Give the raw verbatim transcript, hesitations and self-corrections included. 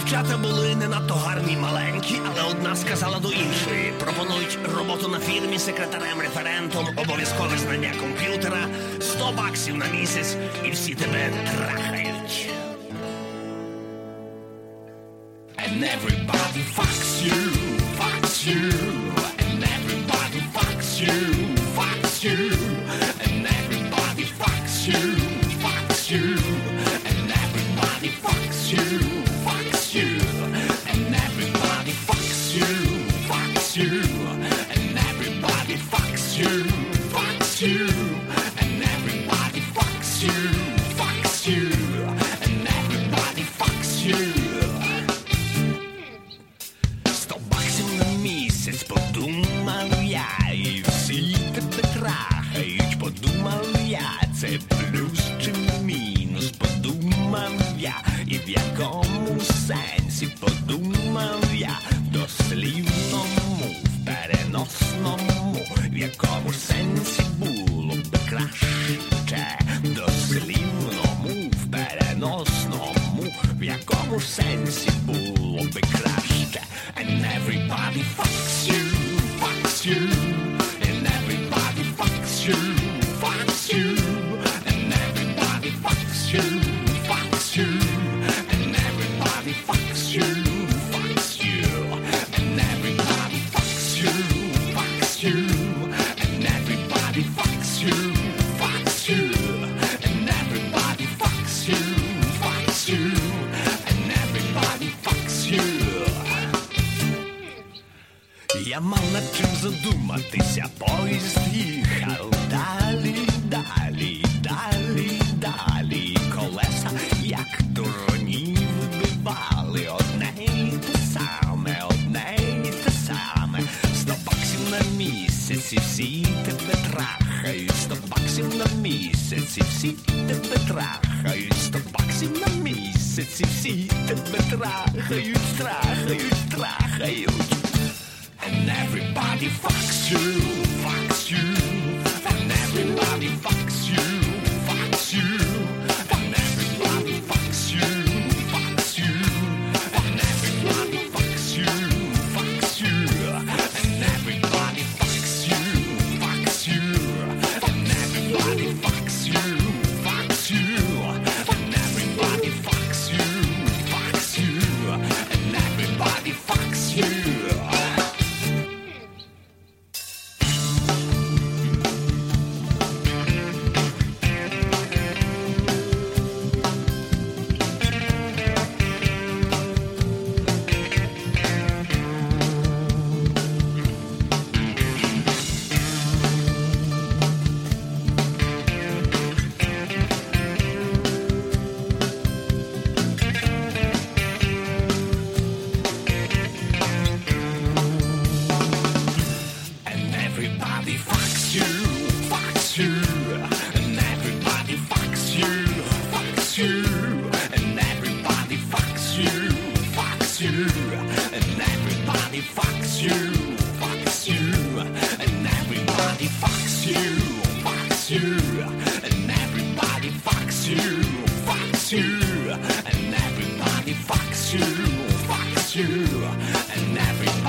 Дівчата були не надто гарні й маленькі, але одна сказала до іншої: пропонують роботу на фірмі секретарем-референтом, обов'язкове знання комп'ютера, сто баксів на місяць, і всі тебе трахають. And everybody fucks you, fucks you, and everybody fucks you, fucks you, and everybody fucks you, fucks you, and everybody fucks you, fucks you, and everybody fucks you, fucks you, and everybody fucks you, fucks you, and everybody fucks you, fucks you, and everybody fucks you. Подумав я, і всі тебе трахають, подумав я, це плюс чи мінус, подумав я, і в якому сенсі, подумав я, в дослівному, в переносному, в якому сенсі було б краще, в дослівному, в переносному, в якому сенсі було б краще. And everybody fucks you, fucks you, and everybody fucks you, fucks you, and everybody fucks you, fucks you, and everybody fucks you, fucks you, and everybody fucks you, fucks you, and everybody fucks you, fucks you, and everybody fucks you, fucks you, and everybody fucks you. Я мав над чим задуматися, поїзд їхав далі, далі, далі, далі. Колеса, як дурні, вибивали одне й те саме, одне й те саме. Сто баксів на місяць, і всі тебе трахають. Сто баксів на місяць, і всі тебе трахають. Сто баксів на місяць, і всі тебе трахають, трахають, трахають. And everybody fucks you, fucks you, and everybody fucks you, fucks you, and everybody fucks you, fucks you, and everybody fucks you, fucks you, and everybody fucks you, fucks you, and everybody fucks you, fucks you, and everybody fucks you, fucks you, and everybody fucks you. And everybody